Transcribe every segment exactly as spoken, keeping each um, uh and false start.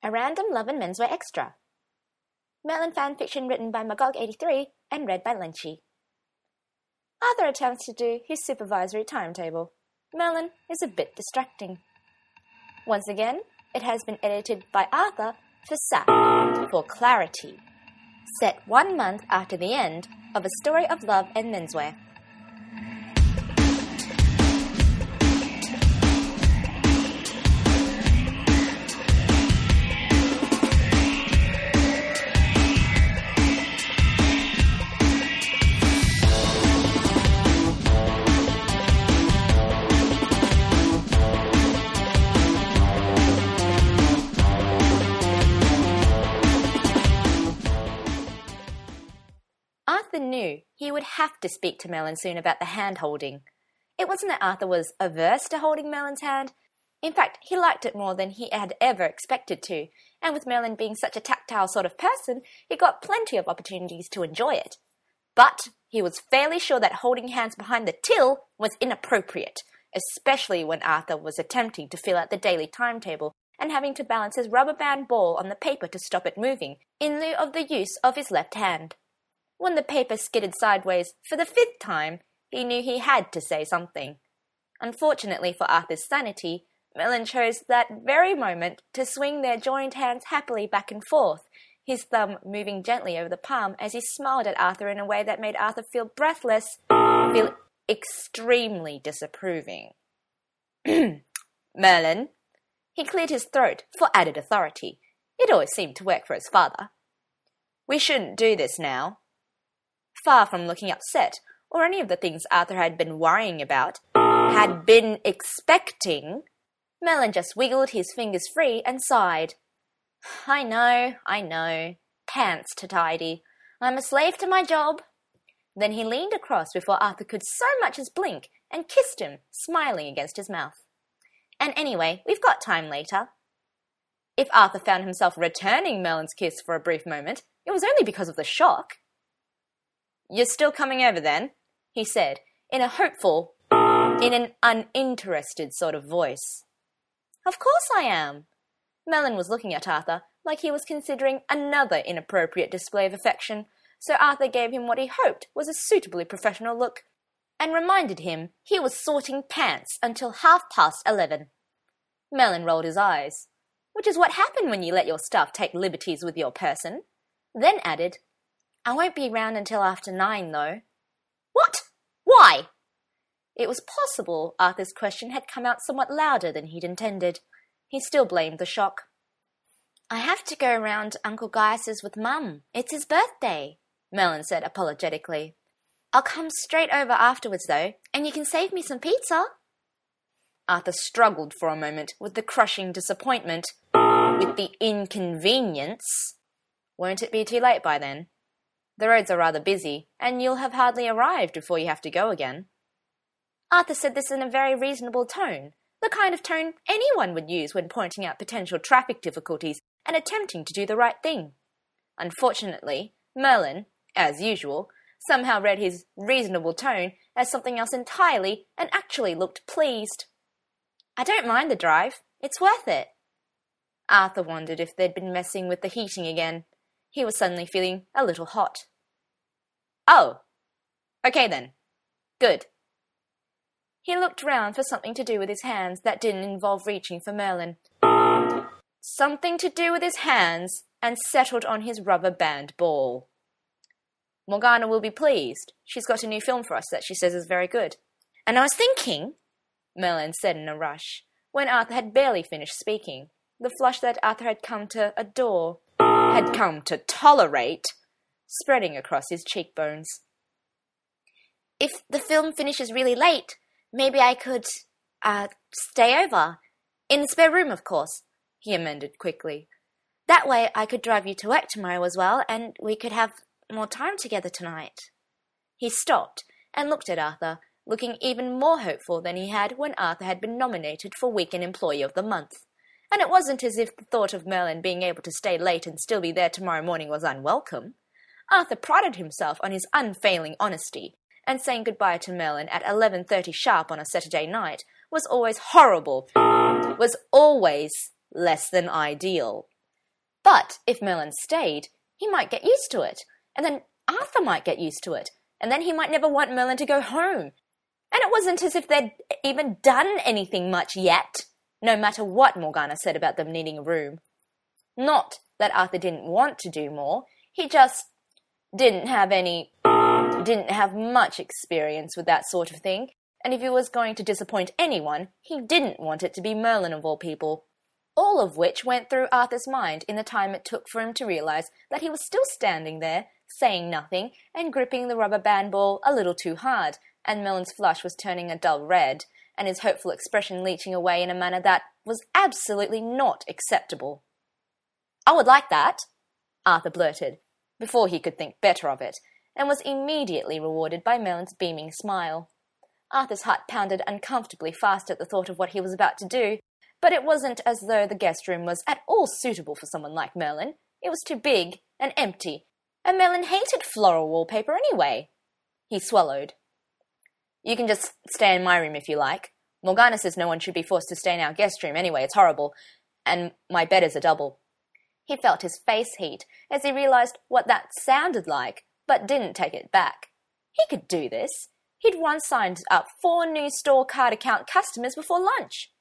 A Random Love and Menswear Extra. Merlin fan fiction written by Magog eighty-three and read by Lynchy. Arthur attempts to do his supervisory timetable. Merlin is a bit distracting. Once again, it has been edited by Arthur for S A P, for clarity. Set one month after the end of A Story of Love and Menswear. Arthur knew he would have to speak to Merlin soon about the hand-holding. It wasn't that Arthur was averse to holding Merlin's hand. In fact, he liked it more than he had ever expected to, and with Merlin being such a tactile sort of person, he got plenty of opportunities to enjoy it. But he was fairly sure that holding hands behind the till was inappropriate, especially when Arthur was attempting to fill out the daily timetable and having to balance his rubber band ball on the paper to stop it moving, in lieu of the use of his left hand. When the paper skidded sideways for the fifth time, he knew he had to say something. Unfortunately for Arthur's sanity, Merlin chose that very moment to swing their joined hands happily back and forth, his thumb moving gently over the palm as he smiled at Arthur in a way that made Arthur feel breathless, feel extremely disapproving. Merlin. He cleared his throat for added authority. It always seemed to work for his father. We shouldn't do this now. Far from looking upset, or any of the things Arthur had been worrying about, had been expecting, Merlin just wiggled his fingers free and sighed. I know, I know. Pants to tidy. I'm a slave to my job. Then he leaned across before Arthur could so much as blink and kissed him, smiling against his mouth. And anyway, we've got time later. If Arthur found himself returning Merlin's kiss for a brief moment, it was only because of the shock. You're still coming over then? He said, in a hopeful, in an uninterested sort of voice. Of course I am. Merlin was looking at Arthur like he was considering another inappropriate display of affection, so Arthur gave him what he hoped was a suitably professional look, and reminded him he was sorting pants until half past eleven. Merlin rolled his eyes, which is what happened when you let your staff take liberties with your person, then added, I won't be round until after nine, though. What? Why? It was possible Arthur's question had come out somewhat louder than he'd intended. He still blamed the shock. I have to go round Uncle Gaius's with Mum. It's his birthday, Merlin said apologetically. I'll come straight over afterwards, though, and you can save me some pizza. Arthur struggled for a moment with the crushing disappointment, with the inconvenience. Won't it be too late by then? The roads are rather busy, and you'll have hardly arrived before you have to go again. Arthur said this in a very reasonable tone, the kind of tone anyone would use when pointing out potential traffic difficulties and attempting to do the right thing. Unfortunately, Merlin, as usual, somehow read his reasonable tone as something else entirely and actually looked pleased. I don't mind the drive. It's worth it. Arthur wondered if they'd been messing with the heating again. He was suddenly feeling a little hot. Oh, okay then. Good. He looked round for something to do with his hands that didn't involve reaching for Merlin. Something to do with his hands, and settled on his rubber band ball. Morgana will be pleased. She's got a new film for us that she says is very good. And I was thinking, Merlin said in a rush, when Arthur had barely finished speaking, the flush that Arthur had come to adore, had come to tolerate, spreading across his cheekbones. If the film finishes really late, maybe I could, uh, stay over. In the spare room, of course, he amended quickly. That way I could drive you to work tomorrow as well, and we could have more time together tonight. He stopped and looked at Arthur, looking even more hopeful than he had when Arthur had been nominated for Weekend Employee of the Month. And it wasn't as if the thought of Merlin being able to stay late and still be there tomorrow morning was unwelcome. Arthur prided himself on his unfailing honesty, and saying goodbye to Merlin at eleven thirty sharp on a Saturday night was always horrible, was always less than ideal. But if Merlin stayed, he might get used to it, and then Arthur might get used to it, and then he might never want Merlin to go home. And it wasn't as if they'd even done anything much yet, no matter what Morgana said about them needing a room. Not that Arthur didn't want to do more, he just didn't have any, didn't have much experience with that sort of thing, and if he was going to disappoint anyone, he didn't want it to be Merlin of all people. All of which went through Arthur's mind in the time it took for him to realize that he was still standing there, saying nothing, and gripping the rubber band ball a little too hard, and Merlin's flush was turning a dull red, and his hopeful expression leaching away in a manner that was absolutely not acceptable. "I would like that," Arthur blurted, before he could think better of it, and was immediately rewarded by Merlin's beaming smile. Arthur's heart pounded uncomfortably fast at the thought of what he was about to do, but it wasn't as though the guest room was at all suitable for someone like Merlin. It was too big and empty, and Merlin hated floral wallpaper anyway. He swallowed. "You can just stay in my room if you like. Morgana says no one should be forced to stay in our guest room anyway, it's horrible, and my bed is a double." He felt his face heat as he realized what that sounded like, but didn't take it back. He could do this. He'd once signed up four new store card account customers before lunch.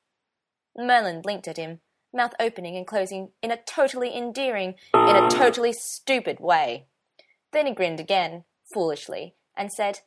Merlin blinked at him, mouth opening and closing in a totally endearing, in a totally stupid way. Then he grinned again, foolishly, and said,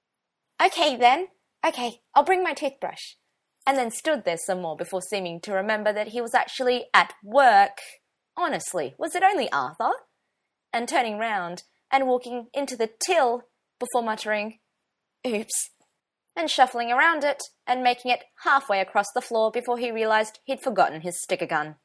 "Okay then, okay, I'll bring my toothbrush," and then stood there some more before seeming to remember that he was actually at work. Honestly, was it only Arthur? And turning round and walking into the till before muttering, "Oops," and shuffling around it and making it halfway across the floor before he realized he'd forgotten his sticker gun.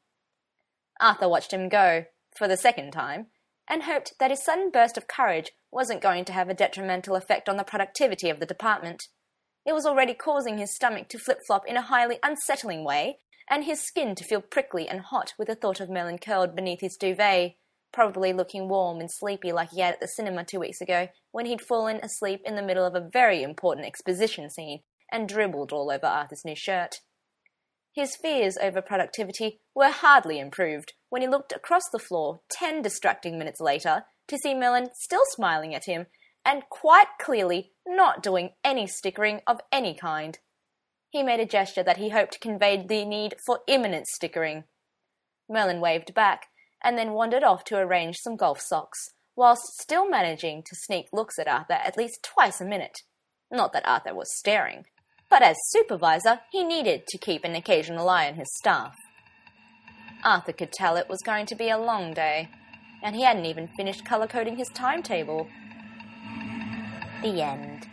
Arthur watched him go, for the second time, and hoped that his sudden burst of courage wasn't going to have a detrimental effect on the productivity of the department. It was already causing his stomach to flip-flop in a highly unsettling way, and his skin to feel prickly and hot with the thought of Merlin curled beneath his duvet, probably looking warm and sleepy like he had at the cinema two weeks ago when he'd fallen asleep in the middle of a very important exposition scene and dribbled all over Arthur's new shirt. His fears over productivity were hardly improved when he looked across the floor ten distracting minutes later to see Merlin still smiling at him and quite clearly not doing any stickering of any kind. He made a gesture that he hoped conveyed the need for imminent stickering. Merlin waved back, and then wandered off to arrange some golf socks, whilst still managing to sneak looks at Arthur at least twice a minute. Not that Arthur was staring, but as supervisor, he needed to keep an occasional eye on his staff. Arthur could tell it was going to be a long day, and he hadn't even finished colour-coding his timetable. The end.